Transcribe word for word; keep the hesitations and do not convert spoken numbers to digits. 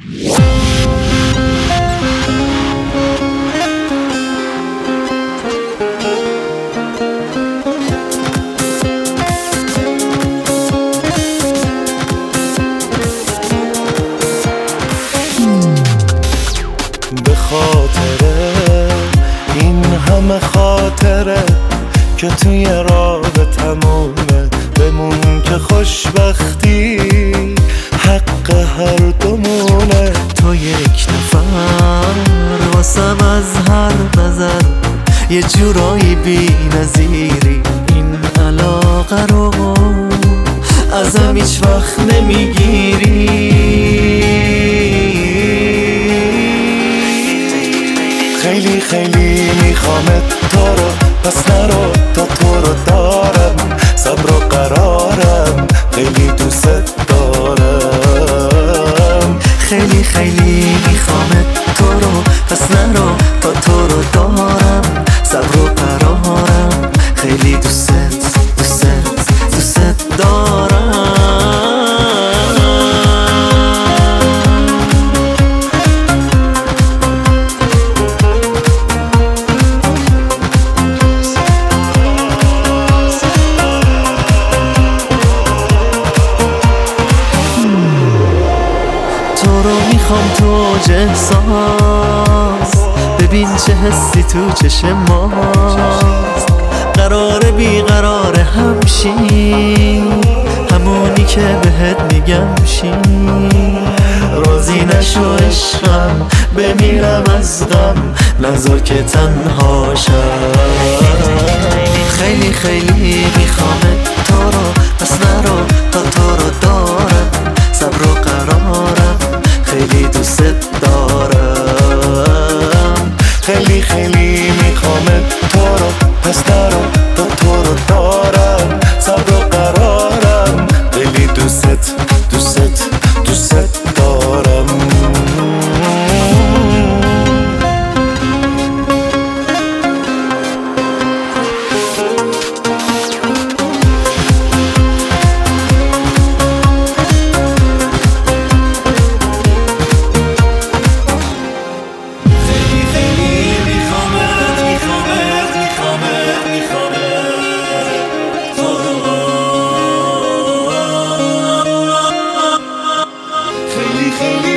به خاطره این همه خاطره که توی راه تمومه، بمون که خوشبختی حق هر دومونه. تو یک نفر واسم از هر نظر، یه جورایی بی نظیری. این علاقه رو ازم هیچ وقت نمیگیری. خیلی خیلی میخوامت تو رو، پس نرو تا تو رو دارم. صبر و قرارم، خیلی دوست دارم. خیلی خیلی میخوامت تو رو، پس نرو تا تو رو دارم. صبر و قرارم، خیلی دوست دوست دوست دارم. تو رو میخوام تو اوج احساس، ببین چه حسی تو چشم ماست. قراره بیقرار همشی، همونی که بهت میگم شی. راضی نشو عشقم، بمیرم از غم، نذار که تنها شم. خیلی خیلی میخوامت تو رو، پس نرو تا تو رو دارم. صبر و قرارم، خیلی دوست دارم. خیلی خیلی میخوامت تو رو، پس نرو تا تو رو دارم. صبر و قرارم، خیلی دوست دوست دوست دارم. خیلی